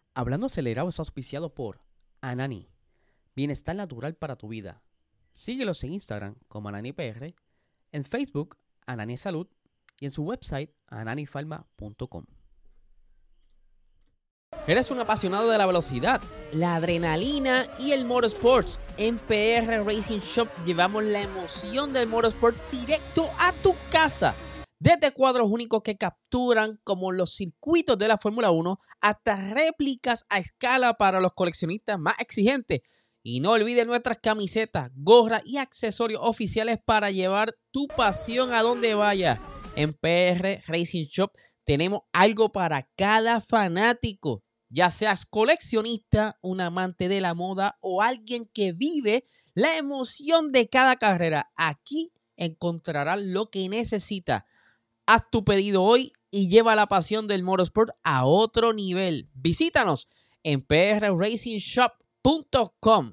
Hablando Acelerado es auspiciado por Anani, bienestar natural para tu vida. Síguelos en Instagram como AnaniPR, en Facebook Anani Salud y en su website ananifarma.com. ¿Eres un apasionado de la velocidad, la adrenalina y el motorsports? En PR Racing Shop llevamos la emoción del motorsport directo a tu casa. Desde cuadros únicos que capturan como los circuitos de la Fórmula 1 hasta réplicas a escala para los coleccionistas más exigentes. Y no olvides nuestras camisetas, gorras y accesorios oficiales para llevar tu pasión a donde vayas. En PR Racing Shop tenemos algo para cada fanático. Ya seas coleccionista, un amante de la moda o alguien que vive la emoción de cada carrera, aquí encontrarás lo que necesitas. Haz tu pedido hoy y lleva la pasión del motorsport a otro nivel. Visítanos en prracingshop.com.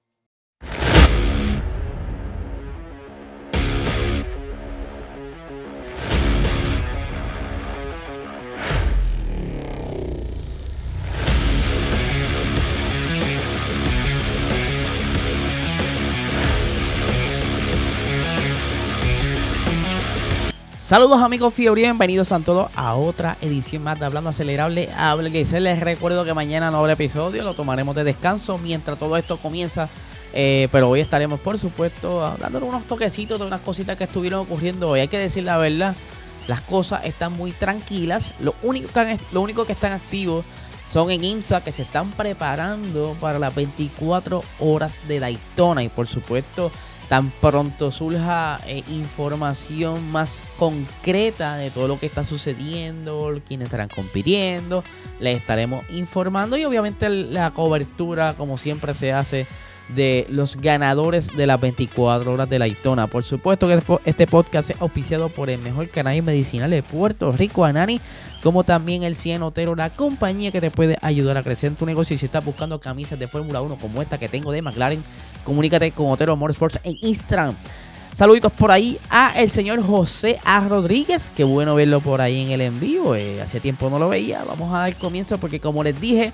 Saludos amigos Fiori, bienvenidos a todos a otra edición más de Hablando Acelerable. Les recuerdo que mañana no habrá episodio, lo tomaremos de descanso mientras todo esto comienza. Pero hoy estaremos, por supuesto, dándole unos toquecitos de unas cositas que estuvieron ocurriendo hoy. Hay que decir la verdad, las cosas están muy tranquilas. Lo único que están activos son en IMSA, que se están preparando para las 24 horas de Daytona. Y por supuesto, tan pronto surja información más concreta de todo lo que está sucediendo, quiénes estarán compitiendo, les estaremos informando y obviamente la cobertura, como siempre se hace, de los ganadores de las 24 horas de Daytona. Por supuesto que este podcast es auspiciado por el mejor cannabis medicinal de Puerto Rico, Anani, como también el Cien Otero, la compañía que te puede ayudar a crecer en tu negocio. Y si estás buscando camisas de Fórmula 1 como esta que tengo de McLaren, comunícate con Otero Motorsports en Instagram. Saluditos por ahí a el señor José A. Rodríguez. Qué bueno verlo por ahí en el en vivo. Hace tiempo no lo veía. Vamos a dar comienzo porque, como les dije,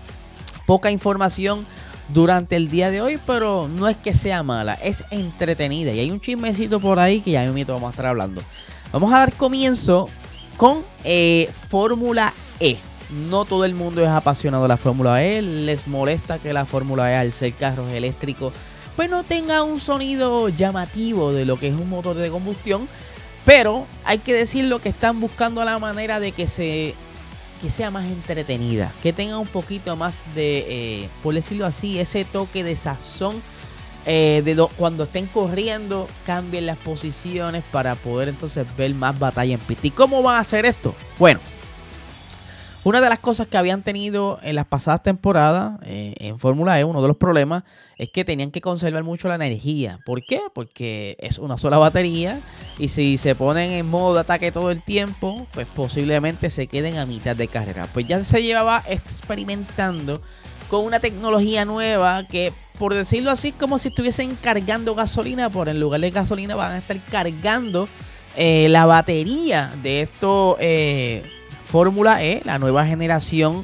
poca información durante el día de hoy, pero no es que sea mala, es entretenida. Y hay un chismecito por ahí que ya mismo vamos a estar hablando. Vamos a dar comienzo con Fórmula E. No todo el mundo es apasionado de la Fórmula E. Les molesta que la Fórmula E, al ser carros eléctricos, pues no tenga un sonido llamativo de lo que es un motor de combustión. Pero hay que decirlo que están buscando la manera de que sea más entretenida, que tenga un poquito más de, por decirlo así, ese toque de sazón. Cuando estén corriendo, cambien las posiciones para poder entonces ver más batalla en pista. ¿Y cómo van a hacer esto? Bueno, una de las cosas que habían tenido en las pasadas temporadas en Fórmula E, uno de los problemas es que tenían que conservar mucho la energía. ¿Por qué? Porque es una sola batería y si se ponen en modo de ataque todo el tiempo, pues posiblemente se queden a mitad de carrera. Pues ya se llevaba experimentando con una tecnología nueva que, por decirlo así, como si estuviesen cargando gasolina, pero en lugar de gasolina van a estar cargando la batería de esto. Fórmula E, la nueva generación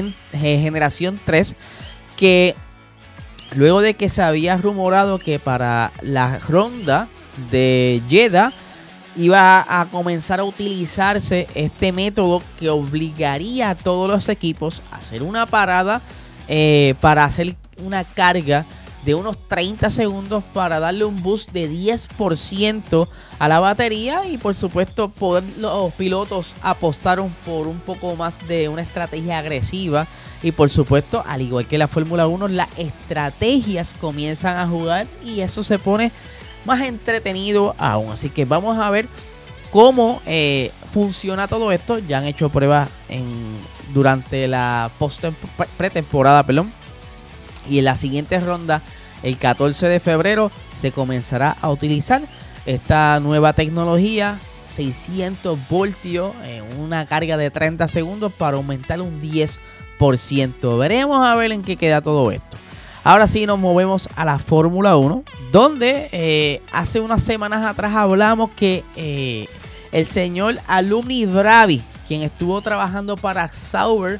3, que luego de que se había rumorado que para la ronda de Jeddah iba a comenzar a utilizarse este método que obligaría a todos los equipos a hacer una parada para hacer una carga de unos 30 segundos para darle un boost de 10% a la batería y por supuesto poder los pilotos apostar por un poco más de una estrategia agresiva y por supuesto, al igual que la Fórmula 1, las estrategias comienzan a jugar y eso se pone más entretenido aún. Así que vamos a ver cómo funciona todo esto. Ya han hecho pruebas durante la pretemporada, y en la siguiente ronda, el 14 de febrero, se comenzará a utilizar esta nueva tecnología, 600 voltios, una carga de 30 segundos para aumentar un 10%. Veremos a ver en qué queda todo esto. Ahora sí nos movemos a la Fórmula 1, donde hace unas semanas atrás hablamos que el señor Alumni Bravi, quien estuvo trabajando para Sauber,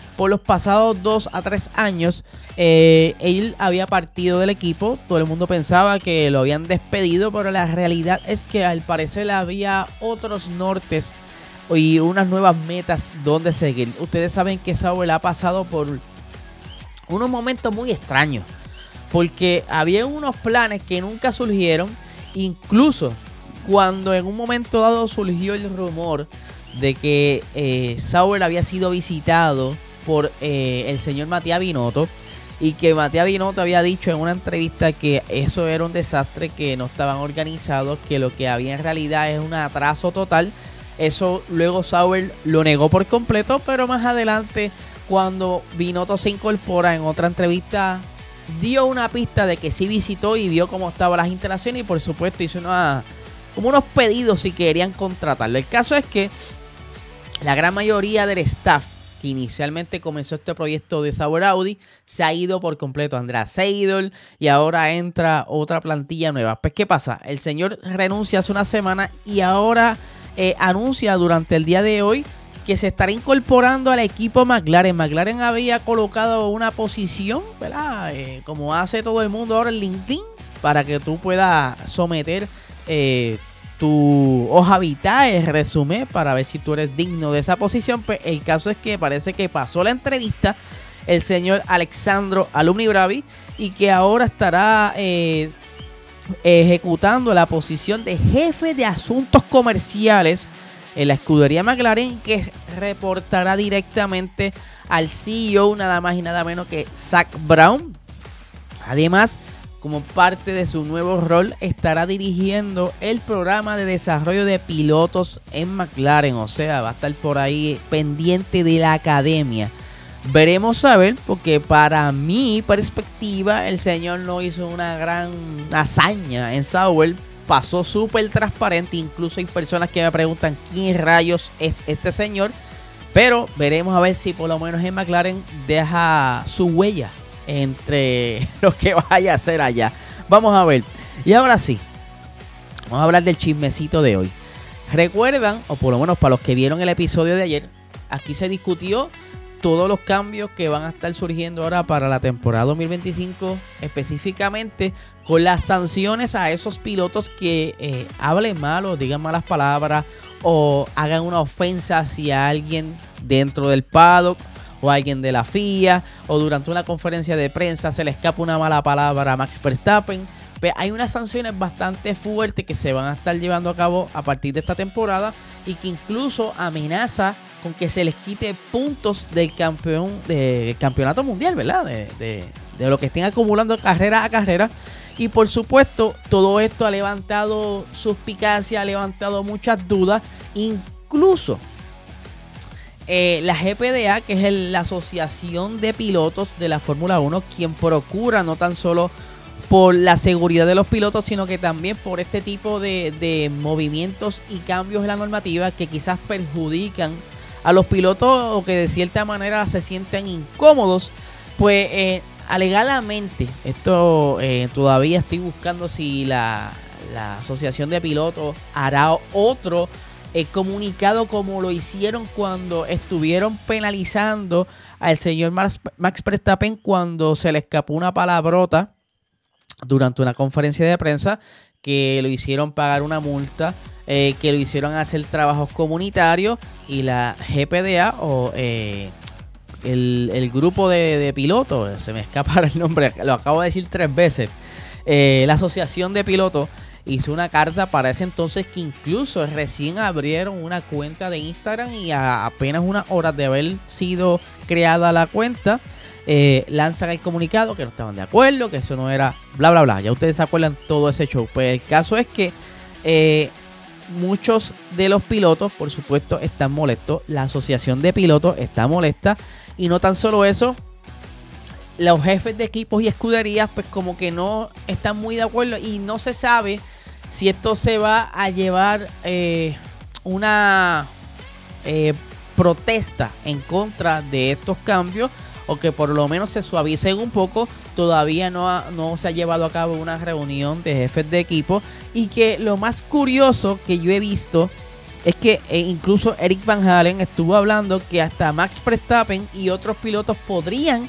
por los pasados 2 a 3 años él había partido del equipo. Todo el mundo pensaba que lo habían despedido, pero la realidad es que al parecer había otros nortes y unas nuevas metas donde seguir. Ustedes saben que Sauber ha pasado por unos momentos muy extraños, porque había unos planes que nunca surgieron. Incluso cuando en un momento dado surgió el rumor de que Sauber había sido visitado por el señor Mattia Binotto, y que Mattia Binotto había dicho en una entrevista que eso era un desastre, que no estaban organizados, que lo que había en realidad es un atraso total. Eso luego Sauber lo negó por completo, pero más adelante, cuando Binotto se incorpora en otra entrevista, dio una pista de que sí visitó y vio cómo estaban las instalaciones, y por supuesto hizo como unos pedidos si querían contratarlo. El caso es que la gran mayoría del staff que inicialmente comenzó este proyecto de Sauber Audi se ha ido por completo. Andreas Seidel, y ahora entra otra plantilla nueva. Pues ¿qué pasa? El señor renuncia hace una semana y ahora anuncia durante el día de hoy que se estará incorporando al equipo McLaren. McLaren había colocado una posición, ¿verdad? Como hace todo el mundo ahora en LinkedIn, para que tú puedas someter tu hoja vital, resumen, para ver si tú eres digno de esa posición. Pues el caso es que parece que pasó la entrevista el señor Alexandro Alumni Bravi, y que ahora estará ejecutando la posición de jefe de asuntos comerciales en la escudería McLaren, que reportará directamente al CEO, nada más y nada menos que Zak Brown. Además, como parte de su nuevo rol, estará dirigiendo el programa de desarrollo de pilotos en McLaren. O sea, va a estar por ahí pendiente de la academia. Veremos a ver, porque para mi perspectiva, el señor no hizo una gran hazaña en Sauber. Pasó súper transparente. Incluso hay personas que me preguntan quién rayos es este señor. Pero veremos a ver si por lo menos en McLaren deja su huella entre lo que vaya a hacer allá. Vamos a ver. Y ahora sí, vamos a hablar del chismecito de hoy. Recuerdan, o por lo menos para los que vieron el episodio de ayer, aquí se discutió todos los cambios que van a estar surgiendo ahora para la temporada 2025, específicamente con las sanciones a esos pilotos que hablen mal o digan malas palabras o hagan una ofensa hacia alguien dentro del paddock o alguien de la FIA, o durante una conferencia de prensa se le escapa una mala palabra a Max Verstappen. Pues hay unas sanciones bastante fuertes que se van a estar llevando a cabo a partir de esta temporada, y que incluso amenaza con que se les quite puntos del campeonato mundial, ¿verdad? De lo que estén acumulando carrera a carrera. Y por supuesto, todo esto ha levantado suspicacia, ha levantado muchas dudas. Incluso la GPDA, que es la Asociación de Pilotos de la Fórmula 1, quien procura no tan solo por la seguridad de los pilotos, sino que también por este tipo de movimientos y cambios en la normativa que quizás perjudican a los pilotos o que de cierta manera se sienten incómodos. Pues alegadamente, esto todavía estoy buscando si la Asociación de Pilotos hará otro comunicado como lo hicieron cuando estuvieron penalizando al señor Max Verstappen cuando se le escapó una palabrota durante una conferencia de prensa, que lo hicieron pagar una multa, que lo hicieron hacer trabajos comunitarios, y la GPDA o el grupo de pilotos, se me escapa el nombre, lo acabo de decir 3 veces, la Asociación de Pilotos hizo una carta para ese entonces, que incluso recién abrieron una cuenta de Instagram, y a apenas unas horas de haber sido creada la cuenta, lanzan el comunicado que no estaban de acuerdo, que eso no era bla bla bla. Ya ustedes se acuerdan todo ese show. Pues el caso es que muchos de los pilotos, por supuesto, están molestos. La Asociación de Pilotos está molesta, y no tan solo eso, los jefes de equipos y escuderías pues como que no están muy de acuerdo, y no se sabe si esto se va a llevar una protesta en contra de estos cambios, o que por lo menos se suavicen un poco. Todavía no se ha llevado a cabo una reunión de jefes de equipo, y que lo más curioso que yo he visto es que incluso Eric Van Halen estuvo hablando que hasta Max Verstappen y otros pilotos podrían,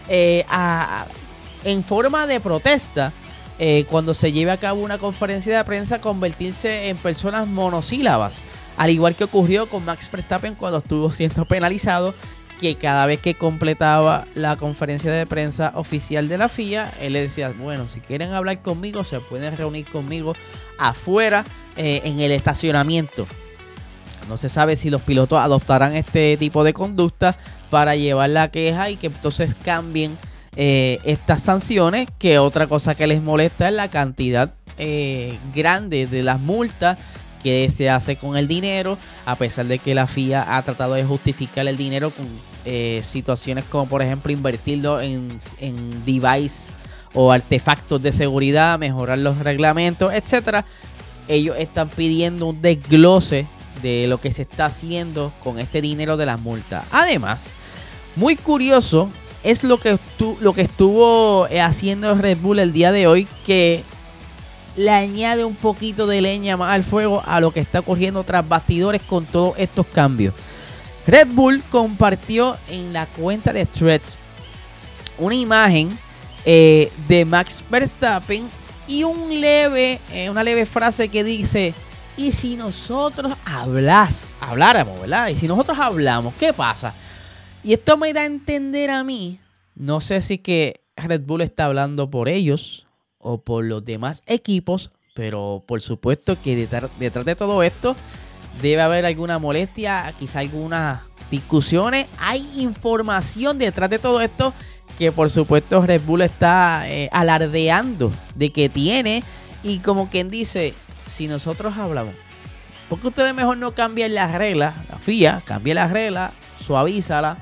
en forma de protesta, cuando se lleve a cabo una conferencia de prensa, convertirse en personas monosílabas, al igual que ocurrió con Max Verstappen cuando estuvo siendo penalizado, que cada vez que completaba la conferencia de prensa oficial de la FIA, él le decía, bueno, si quieren hablar conmigo, se pueden reunir conmigo afuera, en el estacionamiento. No se sabe si los pilotos adoptarán este tipo de conducta para llevar la queja y que entonces cambien estas sanciones, que otra cosa que les molesta es la cantidad grande de las multas que se hace con el dinero, a pesar de que la FIA ha tratado de justificar el dinero con situaciones como, por ejemplo, invertirlo en device o artefactos de seguridad, mejorar los reglamentos, etcétera. Ellos están pidiendo un desglose de lo que se está haciendo con este dinero de las multas. Además, muy curioso es lo que estuvo haciendo Red Bull el día de hoy, que le añade un poquito de leña más al fuego a lo que está ocurriendo tras bastidores con todos estos cambios. Red Bull compartió en la cuenta de Threads una imagen de Max Verstappen y una leve frase que dice: y si nosotros habláramos, ¿verdad? Y si nosotros hablamos, ¿qué pasa? Y esto me da a entender a mí, no sé si que Red Bull está hablando por ellos o por los demás equipos, pero por supuesto que detrás de todo esto debe haber alguna molestia, quizá algunas discusiones. Hay información detrás de todo esto que por supuesto Red Bull está alardeando de que tiene, y como quien dice, si nosotros hablamos, ¿por qué ustedes mejor no cambian las reglas? La FIA cambia las reglas, suavízala,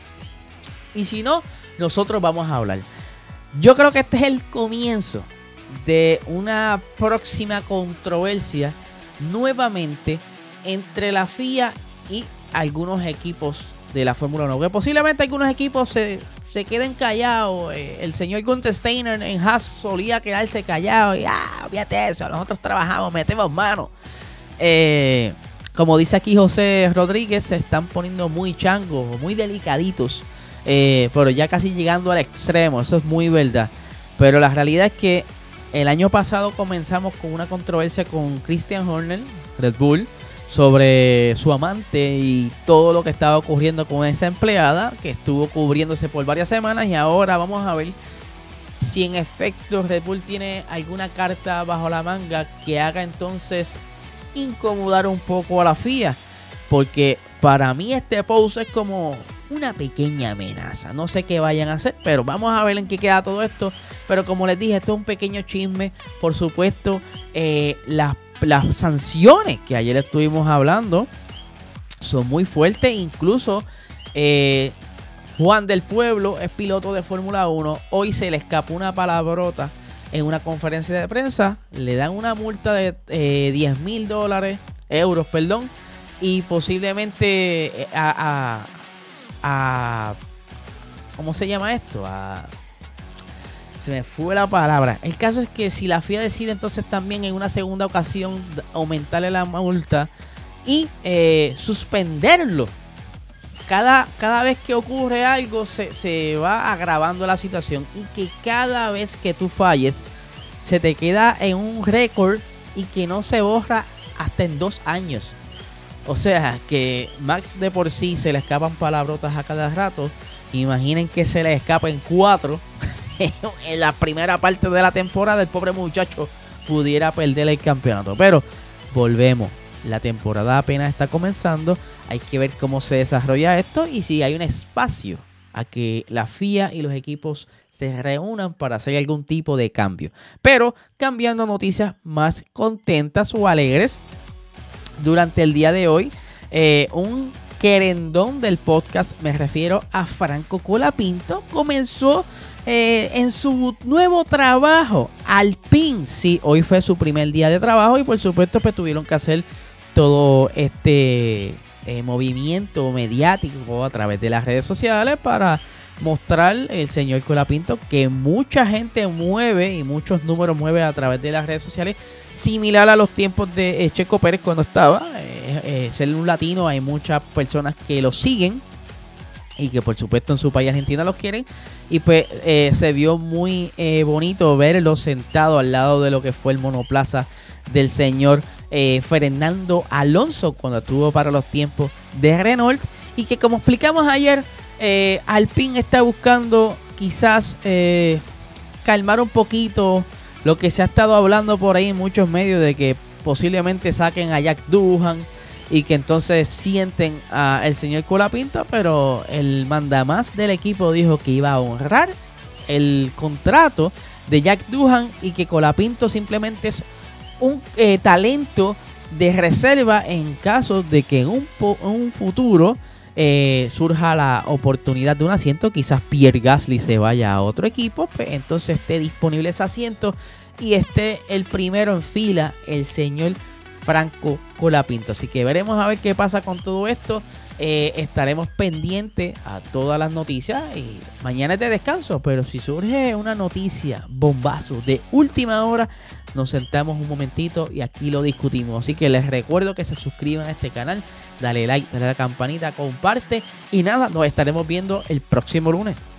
y si no, nosotros vamos a hablar. Yo creo que este es el comienzo de una próxima controversia nuevamente entre la FIA y algunos equipos de la Fórmula 1. Que posiblemente algunos equipos se queden callados. El señor Gunther Steiner en Haas solía quedarse callado y fíjate eso, nosotros trabajamos, metemos mano. Como dice aquí José Rodríguez, se están poniendo muy changos, muy delicaditos, pero ya casi llegando al extremo. Eso es muy verdad. Pero la realidad es que el año pasado comenzamos con una controversia con Christian Horner, Red Bull, sobre su amante y todo lo que estaba ocurriendo con esa empleada, que estuvo cubriéndose por varias semanas, y ahora vamos a ver si en efecto Red Bull tiene alguna carta bajo la manga que haga entonces incomodar un poco a la FIA, porque para mí este post es como una pequeña amenaza. No sé qué vayan a hacer, pero vamos a ver en qué queda todo esto. Pero como les dije, esto es un pequeño chisme. Por supuesto, las sanciones que ayer estuvimos hablando son muy fuertes. Incluso Juan del Pueblo es piloto de Fórmula 1. Hoy se le escapó una palabrota en una conferencia de prensa. Le dan una multa de €10,000, y posiblemente ¿cómo se llama esto? Se me fue la palabra. El caso es que si la FIA decide entonces también en una segunda ocasión aumentarle la multa y suspenderlo, cada vez que ocurre algo se va agravando la situación, y que cada vez que tú falles se te queda en un récord y que no se borra hasta en 2 años. O sea, que Max de por sí se le escapan palabrotas a cada rato. Imaginen que se le escapen 4 en la primera parte de la temporada. El pobre muchacho pudiera perder el campeonato. Pero volvemos. La temporada apenas está comenzando. Hay que ver cómo se desarrolla esto y si hay un espacio a que la FIA y los equipos se reúnan para hacer algún tipo de cambio. Pero cambiando a noticias más contentas o alegres. Durante el día de hoy, un querendón del podcast, me refiero a Franco Colapinto, comenzó en su nuevo trabajo, Alpine. Sí, hoy fue su primer día de trabajo y por supuesto pues tuvieron que hacer todo este movimiento mediático a través de las redes sociales para mostrar el señor Colapinto, que mucha gente mueve y muchos números mueve a través de las redes sociales, similar a los tiempos de Checo Pérez cuando estaba. Es ser un latino, hay muchas personas que lo siguen y que por supuesto en su país Argentina los quieren. Y pues se vio muy bonito verlo sentado al lado de lo que fue el monoplaza del señor Fernando Alonso cuando estuvo para los tiempos de Renault. Y que, como explicamos ayer, Alpine está buscando quizás calmar un poquito lo que se ha estado hablando por ahí en muchos medios de que posiblemente saquen a Jack Doohan y que entonces sienten al señor Colapinto, pero el mandamás del equipo dijo que iba a honrar el contrato de Jack Doohan y que Colapinto simplemente es un talento de reserva en caso de que en un futuro surja la oportunidad de un asiento, quizás Pierre Gasly se vaya a otro equipo, pues entonces esté disponible ese asiento y esté el primero en fila, el señor Franco Colapinto. Así que veremos a ver qué pasa con todo esto. Estaremos pendientes a todas las noticias y mañana es de descanso, pero si surge una noticia bombazo de última hora, nos sentamos un momentito y aquí lo discutimos. Así que les recuerdo que se suscriban a este canal, dale like, dale a la campanita, comparte y nada, nos estaremos viendo el próximo lunes.